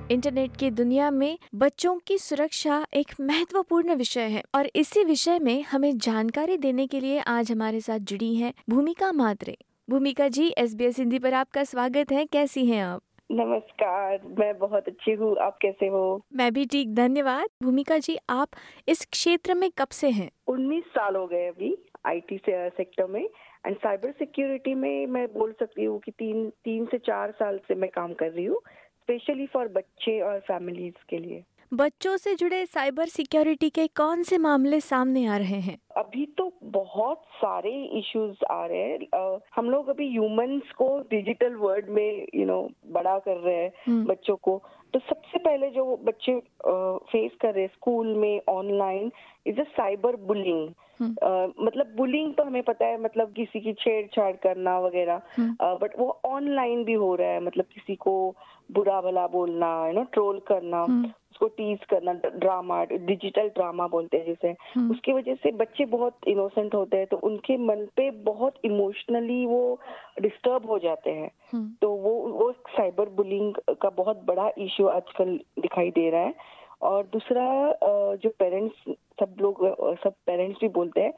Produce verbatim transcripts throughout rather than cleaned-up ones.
Internet की दुनिया में बच्चों की सुरक्षा एक महत्वपूर्ण विषय है और इसी विषय में हमें जानकारी देने के लिए आज हमारे साथ जुड़ी हैं भूमिका म्हात्रे। भूमिका जी, एसबीएस हिंदी पर आपका स्वागत है। कैसी हैं आप? नमस्कार, मैं बहुत अच्छी हूँ। आप कैसे हो? मैं भी ठीक, धन्यवाद। भूमिका जी, आप इस क्षेत्र में कब से हैं? उन्नीस साल हो गए अभी आईटी से सेक्टर में एंड साइबर सिक्योरिटी में मैं बोल सकती हूँ कि तीन तीन से चार साल से मैं काम कर रही हूँ, स्पेशली फॉर बच्चे और फैमिलीज के लिए। बच्चों से जुड़े साइबर सिक्योरिटी के कौन से मामले सामने आ रहे हैं? अभी तो बहुत सारे इश्यूज आ रहे हैं। अ, हम लोग अभी ह्यूमंस को डिजिटल वर्ल्ड में यू you नो know, बड़ा कर रहे हैं हम्म, बच्चों को। तो सबसे पहले जो बच्चे फेस कर रहे हैं स्कूल में online is a cyber bullying. Hmm, मतलब बुलिंग तो हमें पता है, मतलब किसी की छेड़छाड़ करना वगैरह, हम्म, बट वो ऑनलाइन भी हो रहा है। मतलब किसी को बुरा भला बोलना, यू नो ट्रोल करना, हम्म, उसको टीज करना, ड्रामा, डिजिटल ड्रामा बोलते हैं जिसे। हम्म, उसकी वजह से बच्चे बहुत इनोसेंट होते हैं, तो उनके मन पे बहुत इमोशनली वो डिस्टर्ब हो जाते हैं। हम्म, तो वो वो साइबर बुलिंग का बहुत बड़ा इश्यू आजकल दिखाई दे रहा है। और दूसरा, अ, जो पेरेंट्स, सब लोग, अ, सब पेरेंट्स भी बोलते हैं,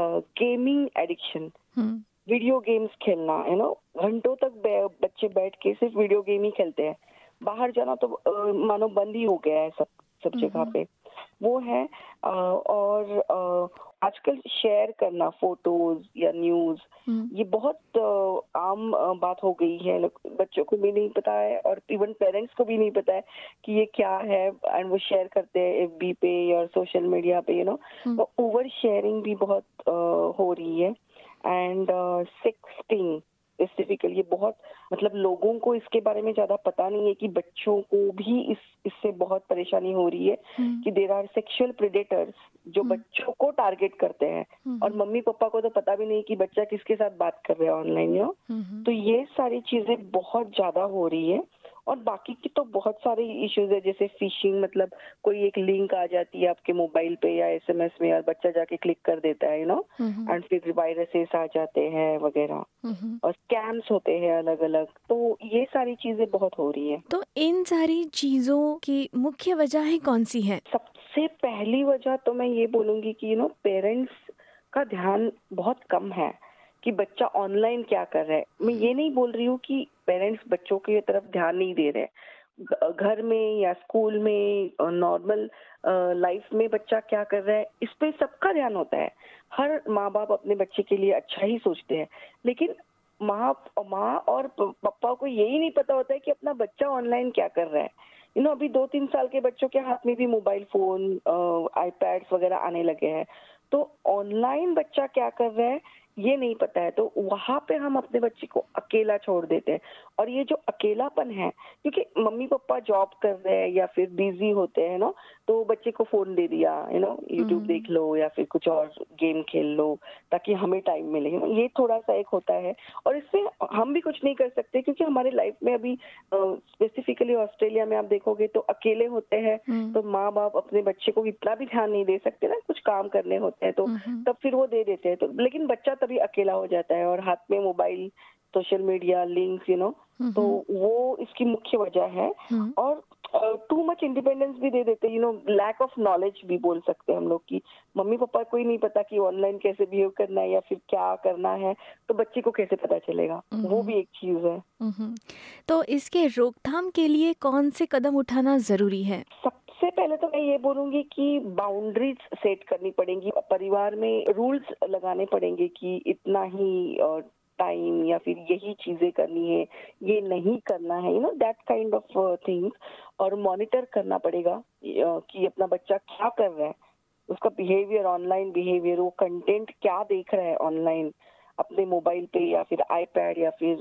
gaming addiction, hmm, video games खेलना, यू नो घंटों तक बे- बच्चे बैठ के सिर्फ वीडियो गेम ही खेलते हैं। बाहर जाना तो अ, मानो बंद ही हो गया है सब सब जगह हम्म, पे। वो है। अ, और अ, आजकल शेयर करना फोटोज या न्यूज, हम्म, ये बहुत अ, आम अ, बात हो गई है। लोग, बच्चों को भी नहीं पता है और इवन पेरेंट्स को भी नहीं पता है कि ये क्या है, एंड वो शेयर करते हैं एफबी पे या सोशल मीडिया पे, यू नो हम्म, तो ओवर शेयरिंग भी बहुत अ, हो रही है। एंड सिक्सटिंग स्पेसिफिकली ये बहुत, मतलब लोगों को इसके बारे में ज्यादा पता नहीं है कि बच्चों को भी इस इससे बहुत परेशानी हो रही है हम्म, कि देयर आर सेक्सुअल प्रेडेटर्स जो हम्म, बच्चों को टारगेट करते हैं। और हम्म, मम्मी पापा को तो पता भी नहीं कि बच्चा किसके साथ बात कर रहा है ऑनलाइन, यू नो हम्म, तो ये सारी चीजें बहुत ज्यादा हो रही है। और बाकी की तो बहुत सारे इश्यूज है, जैसे फिशिंग, मतलब कोई एक लिंक आ जाती है आपके मोबाइल पे या एसएमएस में और बच्चा जाके क्लिक कर देता है, यू नो हम्म, एंड फिर वायरसेस आ जाते हैं वगैरह, हम्म। और स्कैम्स होते हैं अलग अलग। तो ये सारी चीजें बहुत हो रही है। तो इन सारी चीजों की मुख्य वजहें कौन सी हैं? सबसे पहली वजह तो मैं ये बोलूंगी कि यू नो पेरेंट्स का ध्यान बहुत कम है कि बच्चा ऑनलाइन क्या कर रहा है। मैं ये नहीं बोल रही हूँ कि पेरेंट्स बच्चों की तरफ ध्यान नहीं दे रहे। घ- घर में या स्कूल में नॉर्मल लाइफ में बच्चा क्या कर रहा है, इस पे सबका ध्यान होता है। हर माँ बाप अपने बच्चे के लिए अच्छा ही सोचते हैं, लेकिन माँ माँ और प- पापा को यही नहीं पता होता है कि अपना बच्चा ऑनलाइन क्या कर रहा है। यू नो अभी दो तीन साल के बच्चों के हाथ में भी मोबाइल फोन, आईपैड्स वगैरह आने लगे हैं। तो ऑनलाइन बच्चा क्या कर रहा है ये नहीं पता है, तो वहां पे हम अपने बच्चे को अकेला छोड़ देते हैं। और ये जो अकेलापन है, क्योंकि मम्मी पापा जॉब कर रहे हैं या फिर बिजी होते हैं ना, तो बच्चे को फोन दे दिया, यू नो यूट्यूब हम्म, देख लो या फिर कुछ और गेम खेल लो ताकि हमें टाइम मिले। you know, ये थोड़ा सा एक होता है। और इससे हम भी कुछ नहीं कर सकते, क्योंकि हमारे लाइफ में अभी स्पेसिफिकली ऑस्ट्रेलिया में आप देखोगे तो अकेले होते हैं, हम्म, तो माँ बाप अपने बच्चे को इतना भी ध्यान नहीं दे सकते ना, कुछ काम करने होते हैं तो हम्म, तब फिर वो दे देते हैं। तो लेकिन बच्चा तभी अकेला हो जाता है और हाथ में mobile, social media, links, you know तो हम्म, वो इसकी मुख्य वजह है। हम्म। और टू मच इंडिपेंडेंस भी दे देते, you know lack of knowledge भी बोल सकते हैं हम लोग की। मम्मी पापा को ही नहीं पता कि ऑनलाइन कैसे बिहेव करना है या फिर क्या करना है, तो बच्चे को कैसे पता चलेगा। वो हम्म, भी एक चीज है। हम्म। तो इसके रोकथाम के लिए कौन से कदम उठाना जरूरी है? सबसे पहले तो मैं ये बोलूंगी कि बाउंड्रीज सेट करनी पड़ेंगी, परिवार में रूल्स लगाने पड़ेंगे कि इतना ही टाइम या फिर यही चीजें करनी है, ये नहीं करना है, you know that kind of things. और मॉनिटर करना पड़ेगा अ, कि अपना बच्चा क्या कर रहा है, उसका बिहेवियर, ऑनलाइन बिहेवियर, वो कंटेंट क्या देख रहा है ऑनलाइन, अपने मोबाइल पे या फिर आईपैड या फिर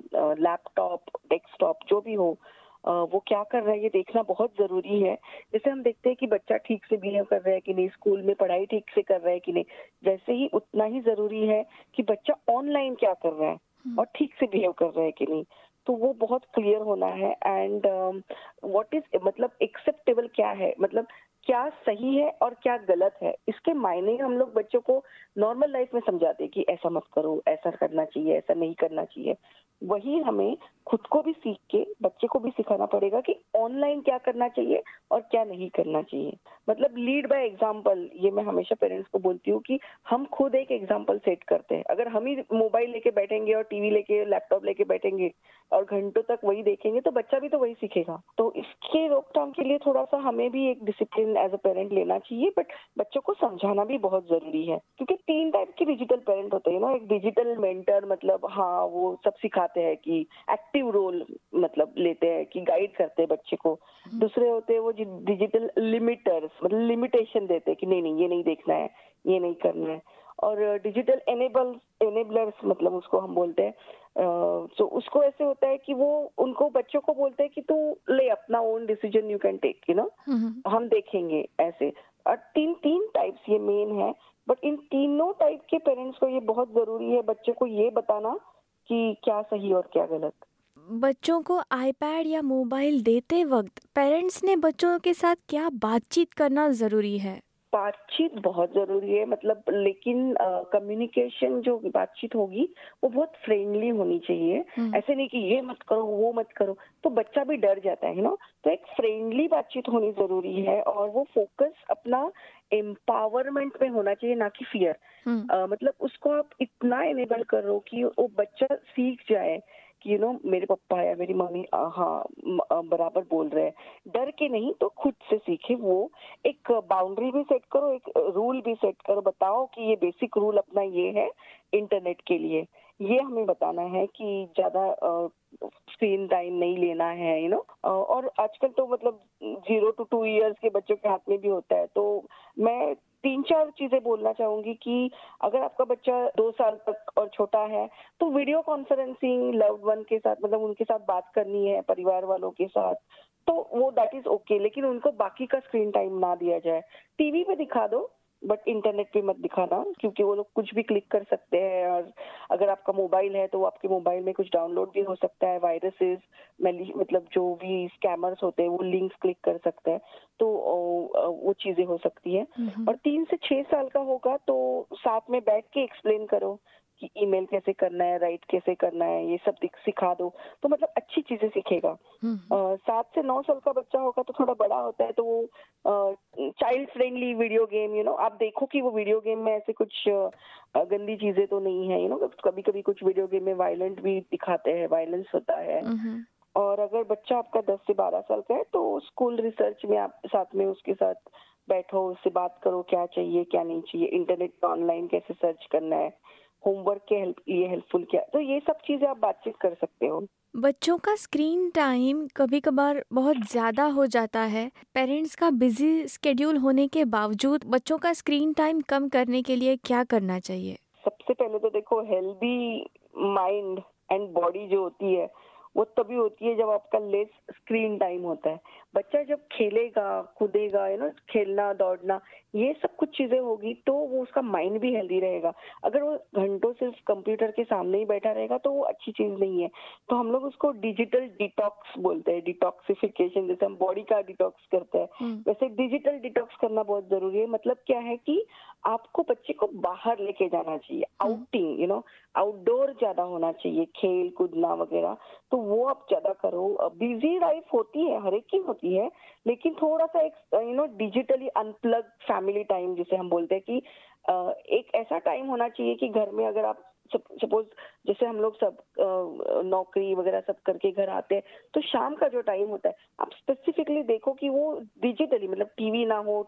लैपटॉप, डेस्कटॉप, जो भी हो, अ, वो क्या कर रहा है ये देखना बहुत जरूरी है। जैसे हम देखते हैं कि बच्चा ठीक से बिहेव कर रहा है कि नहीं, स्कूल में पढ़ाई ठीक से कर रहा है कि नहीं, वैसे ही उतना ही जरूरी है कि बच्चा ऑनलाइन क्या कर रहा है हम्म, और ठीक से बिहेव कर रहा है कि नहीं। तो वो बहुत क्लियर होना है। एंड व्हाट इज, मतलब एक्सेप्टेबल क्या है, मतलब क्या सही है और क्या गलत है, इसके मायने हम लोग बच्चों को नॉर्मल लाइफ में समझाते हैं कि ऐसा मत करो, ऐसा करना चाहिए, ऐसा नहीं करना चाहिए। वही हमें खुद को भी सीख के बच्चे को भी सिखाना पड़ेगा कि ऑनलाइन क्या करना चाहिए और क्या नहीं करना चाहिए। मतलब लीड बाय एग्जांपल, ये मैं हमेशा पेरेंट्स को बोलती हूँ कि हम खुद एक एग्जांपल सेट करते हैं। अगर हम ही मोबाइल लेके बैठेंगे और टीवी लेके, लैपटॉप लेके बैठेंगे और घंटों तक वही देखेंगे तो बच्चा भी तो वही सीखेगा। तो इसके रोकथाम के लिए थोड़ा सा हमें भी एक डिसिप्लिन एज अ पेरेंट लेना चाहिए, बट बच्चों को समझाना भी बहुत जरूरी है, क्योंकि तीन टाइप के डिजिटल पेरेंट होते हैं ना। एक डिजिटल मेंटर, मतलब हाँ वो सब सिखाते हैं कि एक्टिव रोल मतलब लेते हैं कि गाइड करते हैं बच्चे को। दूसरे होते हैं वो डिजिटल लिमिटर्स, मतलब लिमिटेशन देते हैं कि नहीं नहीं ये नहीं देखना है, ये नहीं करना है। और डिजिटल एनेबल एनेबलर्स, मतलब उसको हम बोलते हैं तो uh, उसको ऐसे होता है कि वो उनको बच्चों को बोलते हैं कि तू ले अपना own decision, you can take, you know, हम देखेंगे ऐसे। और तीन तीन टाइप्स ये मेन है, बट इन तीनों टाइप के पेरेंट्स को ये बहुत जरूरी है बच्चे को ये बताना कि क्या सही और क्या गलत। बच्चों को आईपैड या मोबाइल देते वक्त पेरेंट्स ने बच्चों के साथ क्या बातचीत करना जरूरी है? बातचीत बहुत जरूरी है, मतलब लेकिन कम्युनिकेशन uh, जो बातचीत होगी वो बहुत फ्रेंडली होनी चाहिए। ऐसे नहीं कि ये मत करो वो मत करो, तो बच्चा भी डर जाता है ना। तो एक फ्रेंडली बातचीत होनी जरूरी है और वो फोकस अपना एम्पावरमेंट में होना चाहिए, ना कि फियर। uh, मतलब उसको आप इतना एनेबल करो कि वो बच्चा सीख जाए कि यू नो मेरे पापा या मेरी मम्मी हाँ बराबर बोल रहे हैं, डर के नहीं तो खुद से सीखे। वो एक बाउंड्री भी सेट करो, एक रूल भी सेट करो, बताओ कि ये बेसिक रूल अपना ये है इंटरनेट के लिए, ये हमें बताना है कि ज्यादा स्क्रीन टाइम नहीं लेना है, यू नो। और आजकल तो मतलब जीरो टू टू इयर्स के बच्चों के हाथ में भी होता है। तो मैं तीन चार चीजें बोलना चाहूंगी कि अगर आपका बच्चा दो साल तक और छोटा है तो वीडियो कॉन्फ्रेंसिंग लव्ड वन के साथ, मतलब उनके साथ बात करनी है, परिवार वालों के साथ, तो वो दैट इज ओके, लेकिन उनको बाकी का स्क्रीन टाइम ना दिया जाए। टीवी पे दिखा दो बट इंटरनेट पे मत दिखाना, क्योंकि वो लोग कुछ भी क्लिक कर सकते हैं। और अगर आपका मोबाइल है तो आपके मोबाइल में कुछ डाउनलोड भी हो सकता है, वायरसेस, मतलब जो भी स्कैमर्स होते हैं वो लिंक्स क्लिक कर सकते हैं, तो वो चीजें हो सकती है। और तीन से छह साल का होगा तो साथ में बैठ के एक्सप्लेन करो कि ईमेल कैसे करना है, राइट कैसे करना है, ये सब सिखा दो, तो मतलब अच्छी चीजें सीखेगा। सात से नौ साल का बच्चा होगा तो थोड़ा बड़ा होता है, तो वो child friendly video game, you know, आप देखो कि वो वीडियो गेम में ऐसे कुछ uh, गंदी चीजें तो नहीं है, यू नो। कभी कभी कुछ वीडियो गेम में वायलेंट भी दिखाते हैं, वायलेंस होता है। और अगर बच्चा आपका दस से बारह साल का है तो स्कूल रिसर्च में आप साथ में उसके साथ बैठो, उससे बात करो क्या चाहिए क्या नहीं चाहिए, इंटरनेट पे ऑनलाइन कैसे सर्च करना है, होमवर्क के हेल्प लिए हेल्पफुल क्या, तो ये सब चीजें आप बातचीत कर सकते हो। बच्चों का स्क्रीन टाइम कभी कभार बहुत ज़्यादा हो जाता है। पेरेंट्स का बिजी स्केड्यूल होने के बावजूद बच्चों का स्क्रीन टाइम कम करने के लिए क्या करना चाहिए? सबसे पहले तो देखो, हेल्दी माइंड एंड बॉडी जो होती है वो तभी होती है जब आपका लेस स्क्रीन टाइम होता है। बच्चा जब खेलेगा कूदेगा, यू नो, खेलना दौड़ना ये सब कुछ चीजें होगी तो वो उसका माइंड भी हेल्दी रहेगा। अगर वो घंटों सिर्फ कंप्यूटर के सामने ही बैठा रहेगा तो वो अच्छी चीज नहीं है। तो हम लोग उसको डिजिटल डिटॉक्स बोलते हैं, डिटॉक्सिफिकेशन, जैसे हम बॉडी का डिटॉक्स करते हैं वैसे डिजिटल डिटॉक्स करना बहुत जरूरी है। मतलब क्या है कि आपको बच्चे को बाहर लेके जाना चाहिए, आउटिंग, यू नो, आउटडोर ज्यादा होना चाहिए, खेल कूदना वगैरह, तो वो आप ज्यादा करो। बिजी लाइफ होती है, हर एक की होती है, लेकिन थोड़ा सा एक you know digitally unplug family time जिसे हम बोलते हैं कि एक ऐसा टाइम होना चाहिए कि घर में अगर आप सपोज जैसे हम लोग सब नौकरी वगैरह सब करके घर आते हैं तो शाम का जो टाइम होता है आप स्पेसिफिकली देखो कि वो डिजिटली, मतलब टीवी ना हो,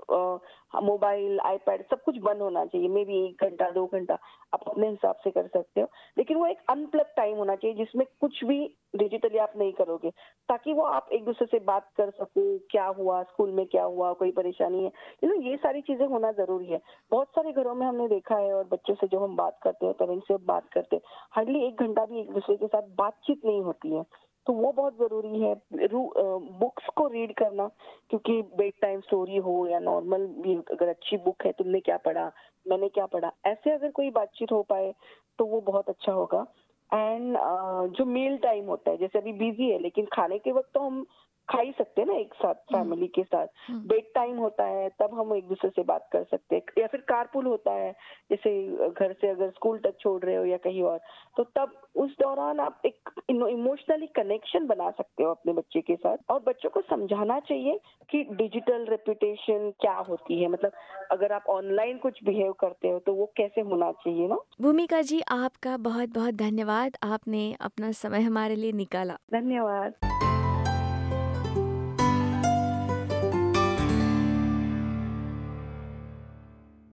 मोबाइल आईपैड सब कुछ बंद होना चाहिए। मे बी एक घंटा दो घंटा आप अपने हिसाब से कर सकते हो, लेकिन वो एक अनप्लग टाइम होना चाहिए जिसमें कुछ भी डिजिटली आप नहीं करोगे, ताकि वो आप एक दूसरे से बात कर सको, क्या हुआ स्कूल में, क्या हुआ, कोई परेशानी है, यू नो, ये सारी चीजें होना जरूरी है। बहुत सारे घरों में हमने देखा है और बच्चों से जो हम बात करते हैं, पेरेंट्स से बात करते हैं, हार्डली एक घंटा भी एक दूसरे के साथ बातचीत नहीं होती है, तो वो बहुत जरूरी है। बुक्स को रीड करना, क्योंकि बेड टाइम स्टोरी हो या नॉर्मल भी, अगर अच्छी बुक है, तुमने क्या पढ़ा, मैंने क्या पढ़ा, ऐसे अगर कोई बातचीत हो पाए तो वो बहुत अच्छा होगा। एंड uh, जो मील टाइम होता है, जैसे अभी बिजी है लेकिन खाने के वक्त तो हम खा ही सकते हैं ना एक साथ हम्म, फैमिली के साथ। हम्म, बेड टाइम होता है तब हम एक दूसरे से बात कर सकते हैं, या फिर कारपूल होता है जैसे घर से अगर स्कूल तक छोड़ रहे हो या कहीं और, तो तब उस दौरान आप एक इमोशनली कनेक्शन बना सकते हो अपने बच्चे के साथ। और बच्चों को समझाना चाहिए कि डिजिटल रेपुटेशन क्या होती है, मतलब अगर आप ऑनलाइन कुछ बिहेव करते हो तो वो कैसे होना चाहिए ना। भूमिका जी, आपका बहुत बहुत धन्यवाद, आपने अपना समय हमारे लिए निकाला। धन्यवाद।